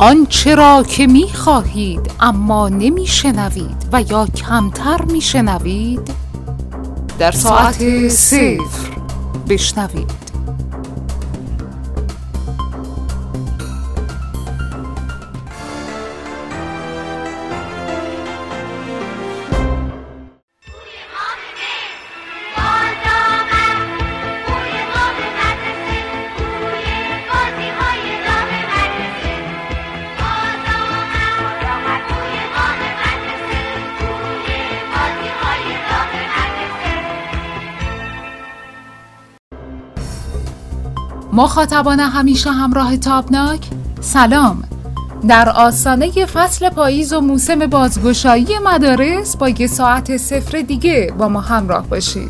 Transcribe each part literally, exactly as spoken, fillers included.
آنچه را که می خواهید اما نمی شنوید و یا کمتر می شنوید در ساعت صفر بشنوید. مخاطبان همیشه همراه تابناک، سلام. در آستانه فصل پاییز و موسم بازگشایی مدارس با یه ساعت صفر دیگه با ما همراه باشید.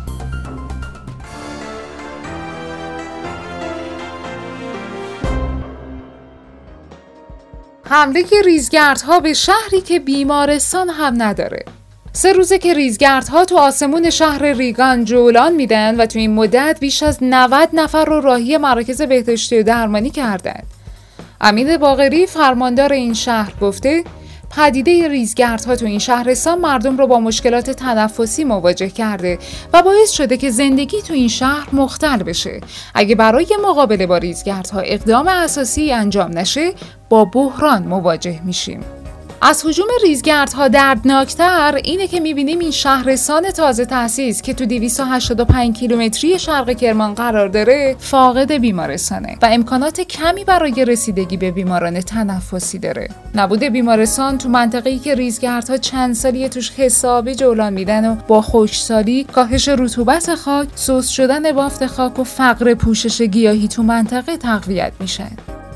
حمله ریزگردها به شهری که بیمارستان هم نداره. سه روزه که ریزگردها تو آسمون شهر ریگان جولان میدن و تو این مدت بیش از نود نفر رو راهی مراکز بهداشتی و درمانی کردن. امین باقری فرماندار این شهر گفته پدیده ریزگردها تو این شهرستان مردم رو با مشکلات تنفسی مواجه کرده و باعث شده که زندگی تو این شهر مختل بشه. اگه برای مقابله با ریزگردها اقدام اساسی انجام نشه با بحران مواجه میشیم. از هجوم ریزگردها دردناکتر اینه که میبینیم این شهرستان تازه تأسیس که تو دویست و هشتاد و پنج کیلومتری شرق کرمان قرار داره فاقد بیمارستانه و امکانات کمی برای رسیدگی به بیماران تنفسی داره. نبود بیمارستان تو منطقه‌ای که ریزگردها چند سالیه توش حسابی جولان میدن و با خشکسالی، کاهش رطوبت خاک، سوس شدن بافت خاک و فقر پوشش گیاهی تو منطقه تقویت میشن.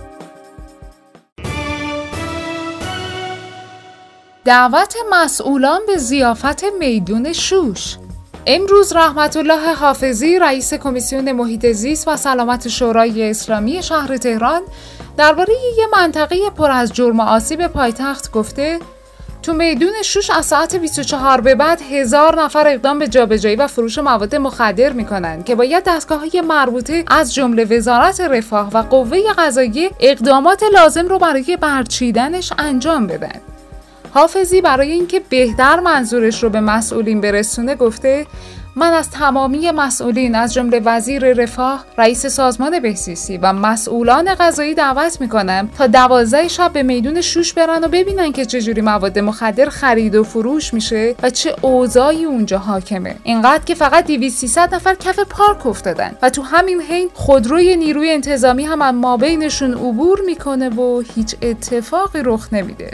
دعوت مسئولان به ضیافت میدون شوش. امروز رحمت الله حافظی رئیس کمیسیون محیط زیست و سلامت شورای اسلامی شهر تهران درباره یه منطقه پر از جرم و آسیب پایتخت گفته تو میدون شوش از ساعت بیست و چهار به بعد هزار نفر اقدام به جابجایی و فروش مواد مخدر میکنن که باید دستگاه‌های مربوطه از جمله وزارت رفاه و قوه قضاییه اقدامات لازم رو برای برچیدنش انجام بدن. حافظی برای اینکه بهتر منظورش رو به مسئولین برسونه گفته من از تمامی مسئولین از جمله وزیر رفاه، رئیس سازمان بهزیستی و مسئولان قضایی دعوت میکنم تا دوازده شب به میدون شوش برن و ببینن که چجوری مواد مخدر خرید و فروش میشه و چه اوضاعی اونجا حاکمه. اینقدر که فقط دویست سیصد نفر کف پارک افتادن و تو همین حین خودروی نیروی انتظامی هم از مابینشون عبور میکنه و هیچ اتفاقی رخ نمیده.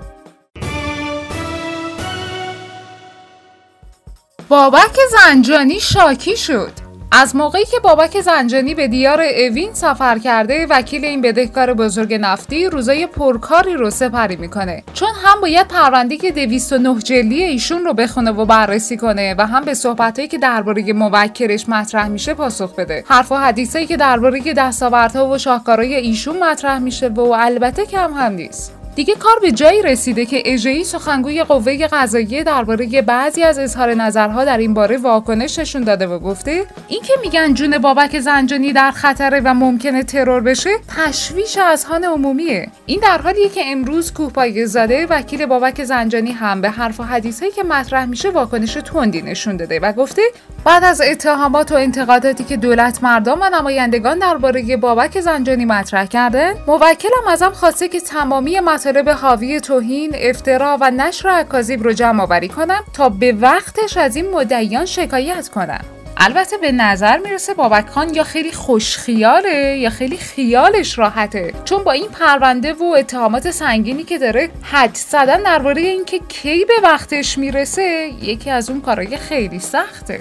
بابک زنجانی شاکی شد. از موقعی که بابک زنجانی به دیار اوین سفر کرده، وکیل این بدهکار بزرگ نفتی روزای پرکاری رو سپری میکنه، چون هم باید پرونده که دویست و نه جلدی ایشون رو بخونه و بررسی کنه و هم به صحبتایی که درباره موکلش مطرح میشه پاسخ بده. حرف و حدیثایی که درباره دستاوردها و شاهکارهای ایشون مطرح میشه و البته کم هم نیست. دیگه کار به جایی رسیده که اژه‌ای سخنگوی قوه قضاییه درباره بعضی از اظهار نظرها در این باره واکنش نشون داده و گفته این که میگن جون بابک زنجانی در خطره و ممکنه ترور بشه تشویش اذهان عمومیه. این در حالیه که امروز کوهپایه زاده وکیل بابک زنجانی هم به حرف و حدیثایی که مطرح میشه واکنش تندی نشون داده و گفته بعد از اتهامات و انتقاداتی که دولت مردم و نمایندگان درباره بابک زنجانی مطرح کردن، موکلم ازم خواسته که تمامی مطالب حاوی توهین، افترا و نشر اکاذیب رو جمع آوری کنم تا به وقتش از این مدعیان شکایت کنم. البته به نظر میرسه بابک خان یا خیلی خوشخیاله یا خیلی خیالش راحته، چون با این پرونده و اتهامات سنگینی که داره حد زدن درباره اینکه کی به وقتش میرسه یکی از اون کارهای خیلی سخته.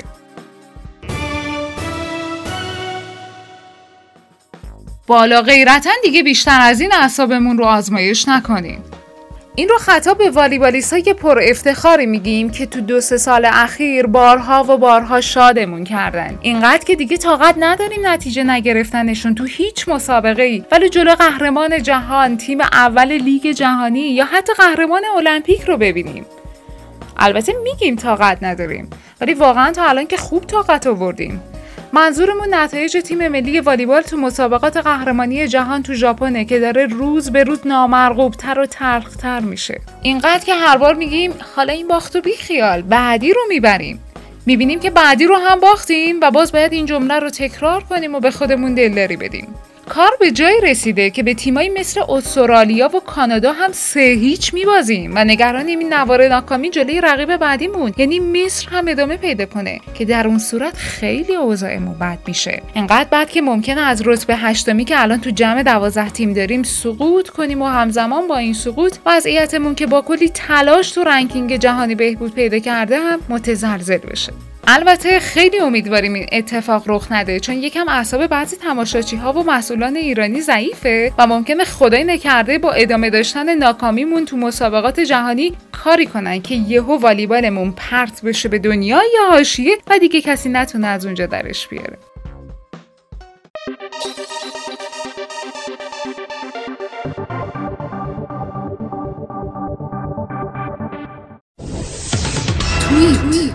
بالا غیرتاً دیگه بیشتر از این اعصابمون رو آزمایش نکنیم. این رو خطاب به والیبالیستای پر افتخاری میگیم که تو دو سه سال اخیر بارها و بارها شادمون کردن. اینقدر که دیگه طاقت نداریم نتیجه نگرفتنشون تو هیچ مسابقه‌ای، ولی جلو قهرمان جهان، تیم اول لیگ جهانی یا حتی قهرمان المپیک رو ببینیم. البته میگیم طاقت نداریم، ولی واقعا تا الان که خوب طاقت آوردیم. منظورمون نتایج تیم ملی والیبال تو مسابقات قهرمانی جهان تو ژاپنه که داره روز به روز نامرغوب‌تر و تلخ‌تر میشه. اینقدر که هر بار میگیم حالا این باختو بی خیال، بعدی رو میبریم. میبینیم که بعدی رو هم باختیم و باز باید این جمله رو تکرار کنیم و به خودمون دلداری بدیم. کار به جای رسیده که به تیمایی مثل استرالیا و کانادا هم سه هیچ میبازیم و نگرانیم این نوار ناکامی جلوی رقیب بعدیمون یعنی مصر هم ادامه پیدا کنه که در اون صورت خیلی اوضاعمون بد میشه. انقدر بد که ممکنه از رتبه هشتمی که الان تو جمع دوازده تیم داریم سقوط کنیم و همزمان با این سقوط وضعیتمون که با کلی تلاش تو رنکینگ جهانی بهبود پیدا کرده هم متزلزل بشه. البته خیلی امیدواریم این اتفاق رخ نده چون یکم اعصاب بعضی تماشاچی‌ها و مسئولان ایرانی ضعیفه و ممکنه خدای نکرده با ادامه داشتن ناکامیمون تو مسابقات جهانی کاری کنن که یهو والیبالمون پرت بشه به دنیا یا حاشیه و دیگه کسی نتونه از اونجا درش بیاره. توییت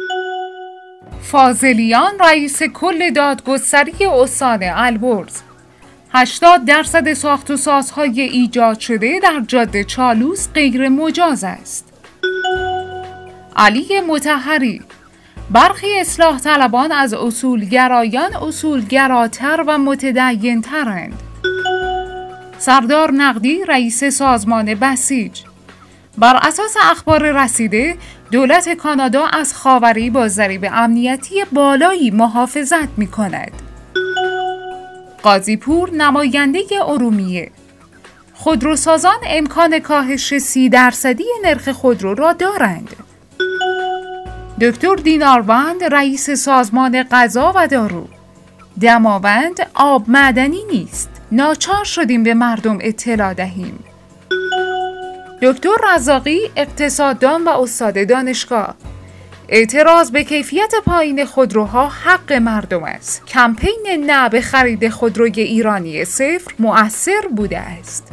فاضلیان رئیس کل دادگستری استان البرز: هشتاد درصد ساخت و سازهای ایجاد شده در جاده چالوس غیر مجاز است. علی مطهری: برخی اصلاح طلبان از اصولگرایان اصولگراتر و متدین‌ترند. سردار نقدی رئیس سازمان بسیج: بر اساس اخبار رسیده دولت کانادا از خاوری با ضریب امنیتی بالایی محافظت می کند. قاضی پور نماینده ارومیه: خودروسازان امکان کاهش سی درصدی نرخ خودرو را دارند. دکتر دیناروند رئیس سازمان غذا و دارو: دماوند آب معدنی نیست، ناچار شدیم به مردم اطلاع دهیم. دکتر رزاقی اقتصاددان و استاد دانشگاه: اعتراض به کیفیت پایین خودروها حق مردم است. کمپین نه به خرید خودروی ایرانی صفر مؤثر بوده است.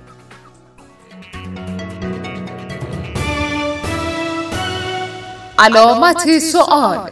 علامت سوال: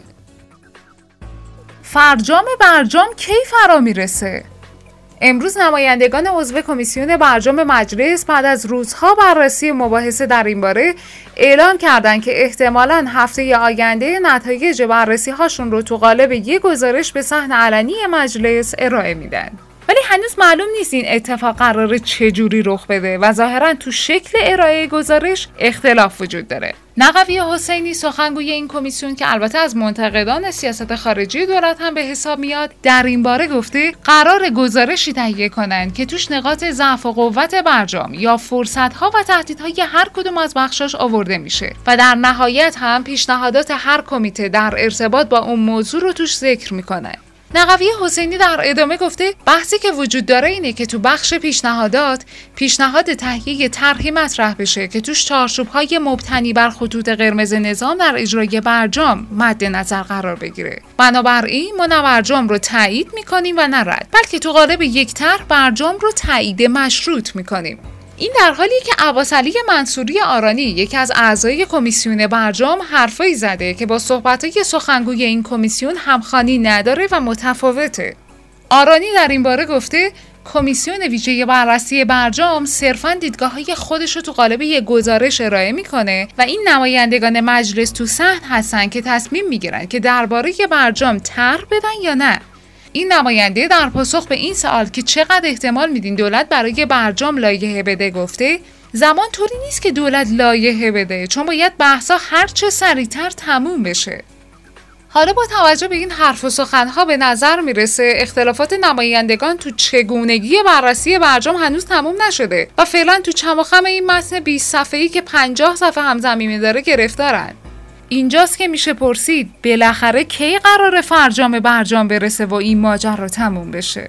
فرجام برجام کی فرا میرسه؟ امروز نمایندگان عضو کمیسیون برجام مجلس بعد از روزها بررسی مباحث در این باره اعلام کردند که احتمالاً هفته آینده نتایج بررسی هاشون رو تو قالب یک گزارش به صحن علنی مجلس ارائه میدن. ولی هنوز معلوم نیست این اتفاق قراره چجوری رخ بده و ظاهراً تو شکل ارائه گزارش اختلاف وجود داره. نقوی حسینی سخنگوی این کمیسیون که البته از منتقدان سیاست خارجی دولت هم به حساب میاد در این باره گفته قرار گزارشی تهیه کنند که توش نقاط ضعف و قوت برجام یا فرصت‌ها و تهدیدهای هر کدوم از بخشاش آورده میشه و در نهایت هم پیشنهادات هر کمیته در ارتباط با اون موضوع رو توش ذکر میکنه. نقوی حسینی در ادامه گفته بحثی که وجود داره اینه که تو بخش پیشنهادات پیشنهاد تهیه طرحی مطرح بشه که توش چارچوب‌های مبتنی بر خطوط قرمز نظام در اجرای برجام مد نظر قرار بگیره. بنابراین ما نه برجام رو تایید می‌کنیم و نه رد، بلکه تو قالب یک طرح برجام رو تایید مشروط می‌کنیم. این در حالیه که عباسعلی منصوری آرانی یکی از اعضای کمیسیون برجام حرفایی زده که با صحبت‌های سخنگوی این کمیسیون همخوانی نداره و متفاوته. آرانی در این باره گفته کمیسیون ویژه بررسی برجام صرفاً دیدگاه‌های خودش رو تو قالب یک گزارش ارائه میکنه و این نمایندگان مجلس تو صحن هستن که تصمیم میگیرن که درباره برجام طرح بدن یا نه. این نماینده در پاسخ به این سوال که چقدر احتمال میدین دولت برای برجام لایحه بده گفته زمان طوری نیست که دولت لایحه بده، چون باید بحثا هر چه سریعتر تموم بشه. حالا با توجه به این حرف و سخنها به نظر میرسه اختلافات نمایندگان تو چگونگی بررسی برجام هنوز تموم نشده و فعلا تو چم و خم این متن بیست صفحه‌ای که پنجاه صفحه همزمینی داره گرفتارن. اینجاست که میشه پرسید بالاخره کی قراره فرجام برجام برسه و این ماجرا تموم بشه؟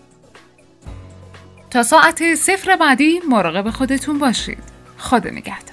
تا ساعت صفر بعدی مراقب خودتون باشید. خدا نگهدار.